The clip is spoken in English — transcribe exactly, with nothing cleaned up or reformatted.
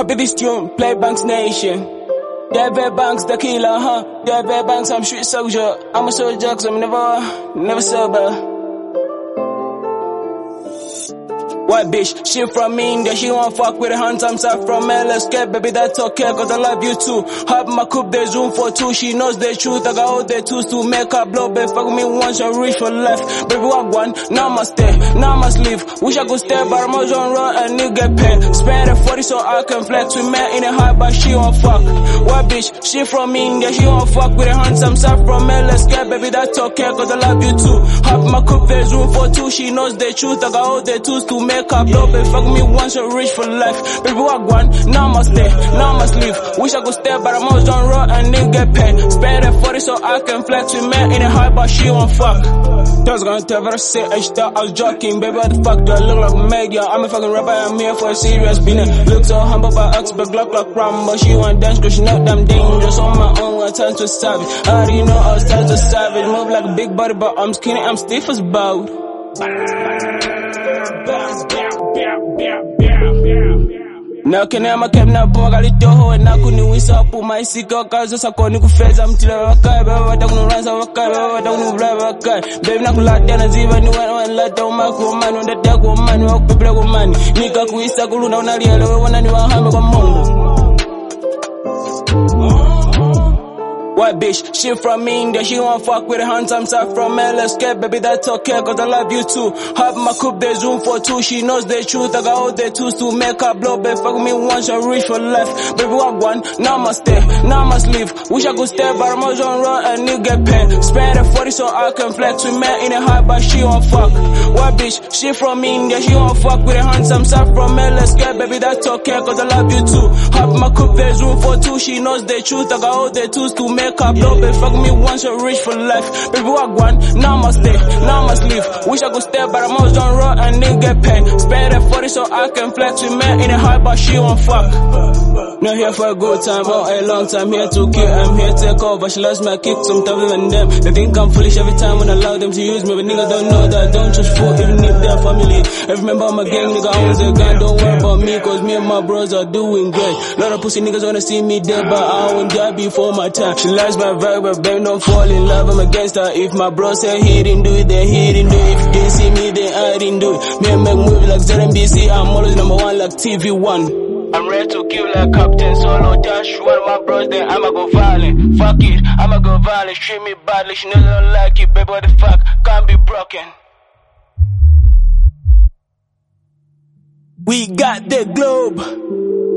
Copy this tune, play Banks Nation. David Banks the killer, huh? David Banks, I'm street soldier. I'm a soldier cause I'm never, never sober. White bitch, she from India, she won't fuck with the hands, I'm sorry from L S K, baby that's okay, cause I love you too. Hop my coupe, there's room for two, she knows the truth, I got all the tools to make her blow, baby fuck me once, I reach for left, baby walk one, now I must stay, now I must leave, wish I could stay, but I'm always on run and nigga get paid, spend a forty so I can flex, we met in a high, but she won't fuck. White bitch, she from India, she won't fuck with the hands, I'm sorry from L S K, baby that's okay, cause I love you too. Hop my coupe, there's room for two, she knows the truth, I got all the tools to make her blow, baby fuck me once, I reach for life, baby walk one, now I must stay, now I must leave, wish I could stay, but I'm always on road and nigga get paid, spend a forty so I can flex, we met in a high, but she won't fuck. Those gonna tell her I say H thought I was joking, baby what the fuck do I look like a meg, yeah, I'm a fucking rapper, I'm here for a serious business, look so humble but X, but Glock like Rambo, she want dance cause she know damn dangerous, on my own, I turn to savage, I already know I was turn to savage, move like a big body but I'm skinny, I'm stiff as bout. Na kenema kemna boga litoho na kuniwisa pu maisika kazo sakoni kufeza mtila wakai baba watakunuranza wakai baba watakunubla wakai baby nakulata na ziva ni wana wana lata umaku umani wandata kwa umani wakupipila kwa umani nika kuisa kuluna unalielewe wana ni wahame kwa Mungu. White bitch, she from India, she won't fuck with the hands, I'm sorry from L S K, baby that's okay, cause I love you too. Hop my coupe, there's room for two, she knows the truth, I got all the tools to make her blow, baby fuck me once, I reach for left, baby walk one, now I must stay, now I must leave, wish I could stay, but I'm always on run and nigga get paid, spend a forty so I can flex, we met in a high, but she won't fuck. White bitch, she from India, she won't fuck with the hands, I'm sorry from L S K, baby that's okay, cause I love you too. Hop my coupe, there's room for two, she knows the truth, I got all the tools to make her blow, baby fuck me once, I reach for life, baby walk one, now I must stay, now I must leave, wish I could stay, but I'm always on road and nigga get paid, spend a forty so I can flex, we met in a high, but she won't fuck. Not here for a good time, or a long time, here to kill, I'm here to take over, she loves my kick, sometimes even them, they think I'm foolish every time when I allow them to use me, but niggas don't know that I don't just fool, even if they're family, I remember I'm a gang nigga, owns a gun, don't worry about me, cause me and my bros are doing great, lot of pussy niggas wanna see me dead, but I won't die before my time, she likes my vibe, but baby don't fall in love, I'm against her, if my bro said he didn't do it, then he didn't do it, if you didn't see me, then I didn't do it, me and make movies like Z M B C, I'm always number one like T V one. I'm ready to kill like Captain Solo Dash. One of my bros, then I'ma go violent. Fuck it, I'ma go violent. Treat me badly, she knows I don't like it. Baby, what the fuck, can't be broken. We got the globe.